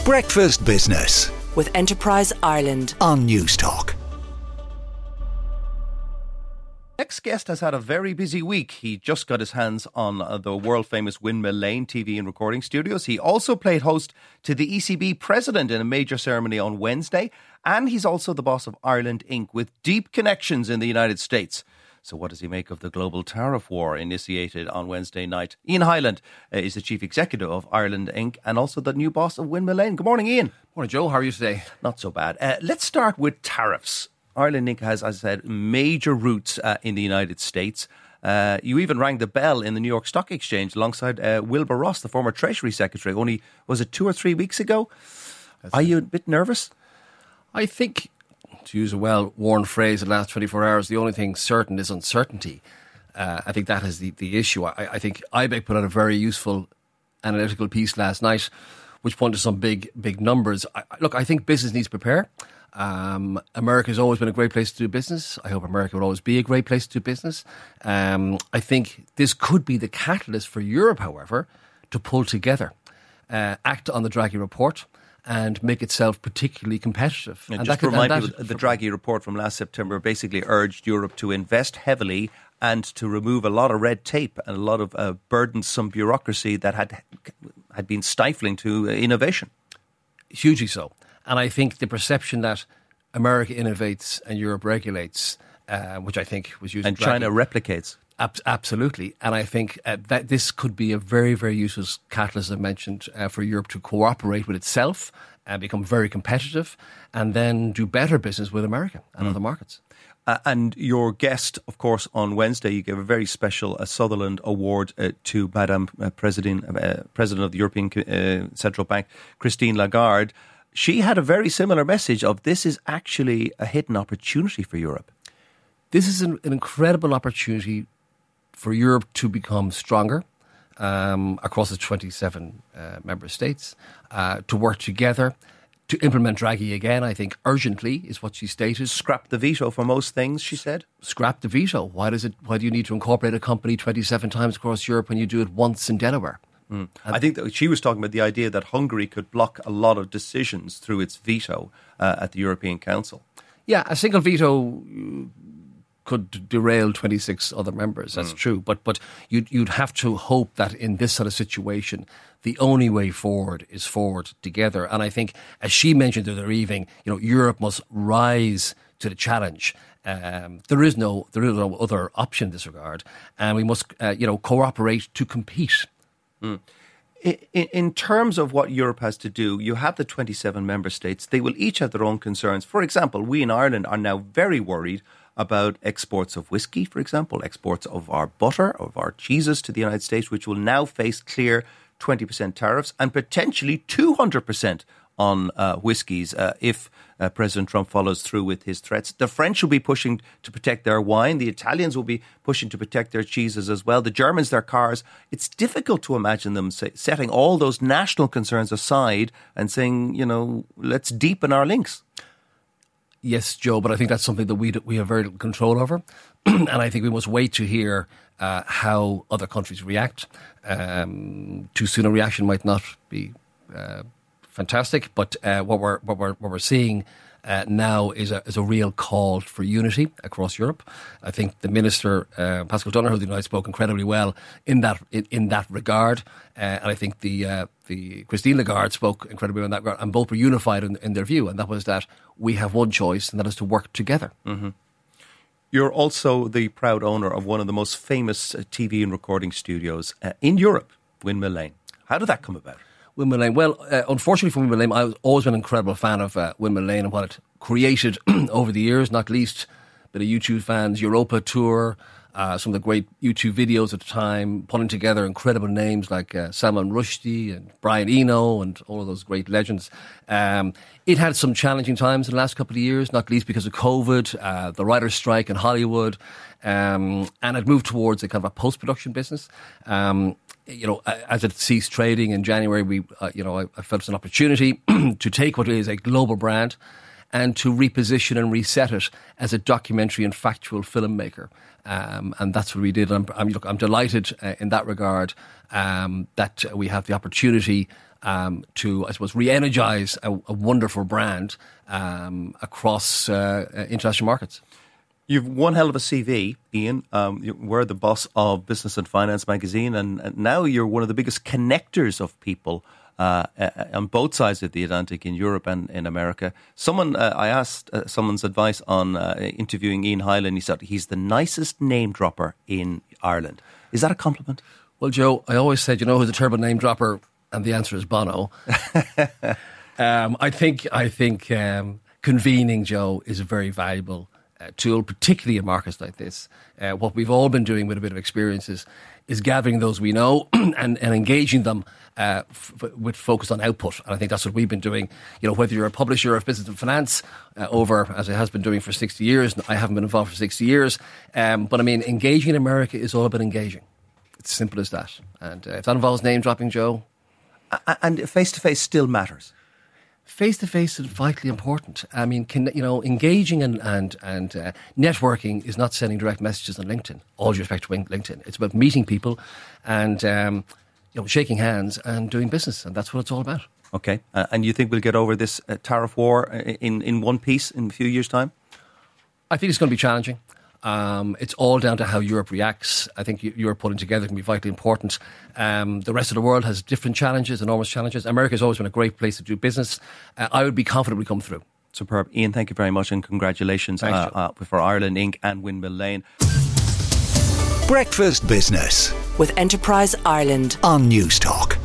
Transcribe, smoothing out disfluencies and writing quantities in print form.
Breakfast Business with Enterprise Ireland on News Talk. Next guest has had a very busy week. He just got his hands on the world-famous Windmill Lane TV and recording studios. He also played host to the ECB president in a major ceremony on Wednesday. And he's also the boss of Ireland Inc. with deep connections in the United States. So what does he make of the global tariff war initiated on Wednesday night? Ian Hyland is the chief executive of Ireland Inc. and also the new boss of Windmill Lane. Good morning, Ian. Morning, Joe. How are you today? Not so bad. Let's start with tariffs. Ireland Inc. has, as I said, major roots in the United States. You even rang the bell in the New York Stock Exchange alongside Wilbur Ross, the former Treasury Secretary, only, was it 2 or 3 weeks ago? Are you a bit nervous? I think, to use a well-worn phrase, the last 24 hours, the only thing certain is uncertainty. I think that is the issue. I think IBEC put out a very useful analytical piece last night, which pointed to some big numbers. I think business needs to prepare. America's always been a great place to do business. I hope America will always be a great place to do business. I think this could be the catalyst for Europe, however, to pull together, act on the Draghi report, and make itself particularly competitive. And just to remind people, the Draghi report from last September basically urged Europe to invest heavily and to remove a lot of red tape and a lot of burdensome bureaucracy that had been stifling to innovation. Hugely so. And I think the perception that America innovates and Europe regulates, which I think was used... And China replicates. Absolutely. And I think that this could be a very, very useful catalyst, as I mentioned, for Europe to cooperate with itself and become very competitive and then do better business with America and other markets. And your guest, of course, on Wednesday, you gave a very special Sutherland Award to Madame President of the European Central Bank, Christine Lagarde. She had a very similar message of this is actually a hidden opportunity for Europe. This is an incredible opportunity for Europe to become stronger across its 27 member states, to work together, to implement Draghi again, I think, urgently, is what she stated. Scrap the veto for most things, she said. Scrap the veto. Why do you need to incorporate a company 27 times across Europe when you do it once in Delaware? I think that she was talking about the idea that Hungary could block a lot of decisions through its veto at the European Council. Yeah, a single veto could derail 26 other members. That's true. But you'd have to hope that in this sort of situation, the only way forward is forward together. And I think, as she mentioned the other evening, Europe must rise to the challenge. There is no other option in this regard, and we must cooperate to compete. In terms of what Europe has to do, you have the 27 member states. They will each have their own concerns. For example, we in Ireland are now very worried about exports of whiskey, for example, exports of our butter, of our cheeses to the United States, which will now face clear 20% tariffs and potentially 200% on whiskies if President Trump follows through with his threats. The French will be pushing to protect their wine. The Italians will be pushing to protect their cheeses as well. The Germans, their cars. It's difficult to imagine them setting all those national concerns aside and saying, let's deepen our links. Yes, Joe, but I think that's something that we have very little control over. And I think we must wait to hear how other countries react. Too soon a reaction might not be fantastic, but what we're seeing now is a real call for unity across Europe. I think the Minister Pascal Donohoe of the United spoke incredibly well in that regard, and I think the Christine Lagarde spoke incredibly well in that regard, and both were unified in their view, and that was that we have one choice, and that is to work together. Mm-hmm. You're also the proud owner of one of the most famous TV and recording studios in Europe, Windmill Lane. How did that come about? Windmill Lane. Well, unfortunately for Windmill Lane, I've always been an incredible fan of Windmill Lane and what it created over the years, not least a bit of U2 fans, Europa Tour, some of the great U2 videos at the time, putting together incredible names like Salman Rushdie and Brian Eno and all of those great legends. It had some challenging times in the last couple of years, not least because of COVID, the writer's strike in Hollywood, and it moved towards a kind of a post-production business. As it ceased trading in January, I felt it's an opportunity to take what is a global brand and to reposition and reset it as a documentary and factual filmmaker. And that's what we did. I'm delighted in that regard that we have the opportunity to, I suppose, re-energise a wonderful brand across international markets. You've one hell of a CV, Ian. You were the boss of Business and Finance magazine, and now you're one of the biggest connectors of people on both sides of the Atlantic, in Europe and in America. I asked someone's advice on interviewing Ian Hyland. He said he's the nicest name dropper in Ireland. Is that a compliment? Well, Joe, I always said, who's a terrible name dropper? And the answer is Bono. I think convening, Joe, is a very valuable tool, particularly in markets like this. What we've all been doing with a bit of experience is gathering those we know and engaging them with focus on output. And I think that's what we've been doing. Whether you're a publisher of Business and Finance over, as it has been doing for 60 years, I haven't been involved for 60 years. But I mean, engaging in America is all about engaging. It's simple as that. And if that involves name dropping, Joe. And face-to-face still matters. Face-to-face is vitally important. I mean, engaging and networking is not sending direct messages on LinkedIn. All due respect to LinkedIn. It's about meeting people and shaking hands and doing business. And that's what it's all about. Okay. And you think we'll get over this tariff war in one piece in a few years' time? I think it's going to be challenging. It's all down to how Europe reacts. I think Europe pulling together can be vitally important. The rest of the world has different challenges, enormous challenges. America's always been a great place to do business. I would be confident we come through. Superb. Ian, thank you very much and congratulations for Ireland Inc. and Windmill Lane. Breakfast Business with Enterprise Ireland on News Talk.